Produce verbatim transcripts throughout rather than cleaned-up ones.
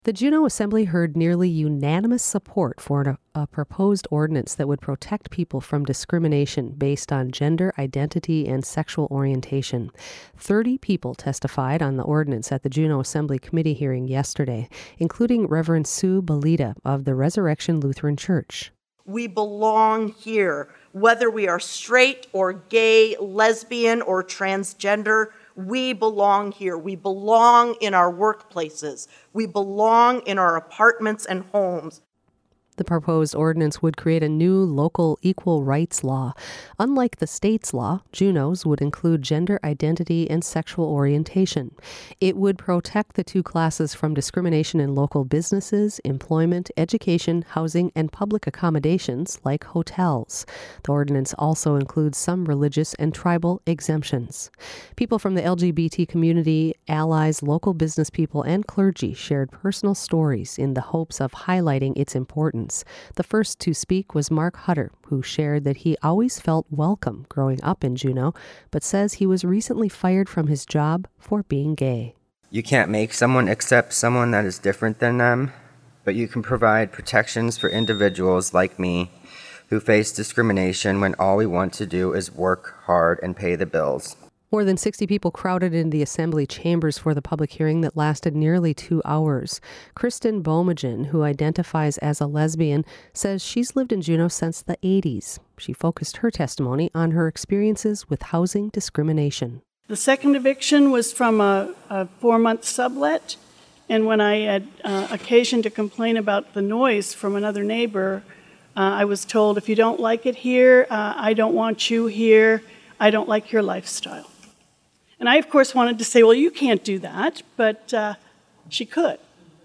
The Juneau Assembly heard nearly unanimous support for a, a proposed ordinance that would protect people from discrimination based on gender identity and sexual orientation. Thirty people testified on the ordinance at the Juneau Assembly Committee hearing yesterday, including Reverend Sue Belita of the Resurrection Lutheran Church. We belong here, whether we are straight or gay, lesbian or transgender. We belong here. We belong in our workplaces. We belong in our apartments and homes. The proposed ordinance would create a new local equal rights law. Unlike the state's law, Juneau's would include gender identity and sexual orientation. It would protect the two classes from discrimination in local businesses, employment, education, housing, and public accommodations like hotels. The ordinance also includes some religious and tribal exemptions. People from the L G B T community, allies, local business people, and clergy shared personal stories in the hopes of highlighting its importance. The first to speak was Mark Hutter, who shared that he always felt welcome growing up in Juneau, but says he was recently fired from his job for being gay. You can't make someone accept someone that is different than them, but you can provide protections for individuals like me who face discrimination when all we want to do is work hard and pay the bills. More than sixty people crowded in the Assembly chambers for the public hearing that lasted nearly two hours. Kristen Bomagen, who identifies as a lesbian, says she's lived in Juneau since the eighties. She focused her testimony on her experiences with housing discrimination. The second eviction was from a, a four-month sublet, and when I had uh, occasion to complain about the noise from another neighbor, uh, I was told, if you don't like it here, uh, I don't want you here, I don't like your lifestyle. And I, of course, wanted to say, well, you can't do that, but uh, she could,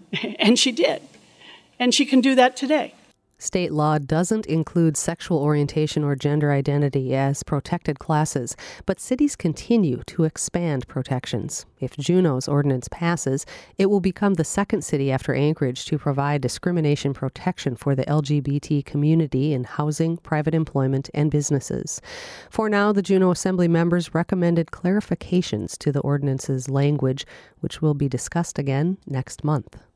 and she did, and she can do that today. State law doesn't include sexual orientation or gender identity as protected classes, but cities continue to expand protections. If Juneau's ordinance passes, it will become the second city after Anchorage to provide discrimination protection for the L G B T community in housing, private employment, and businesses. For now, the Juneau Assembly members recommended clarifications to the ordinance's language, which will be discussed again next month.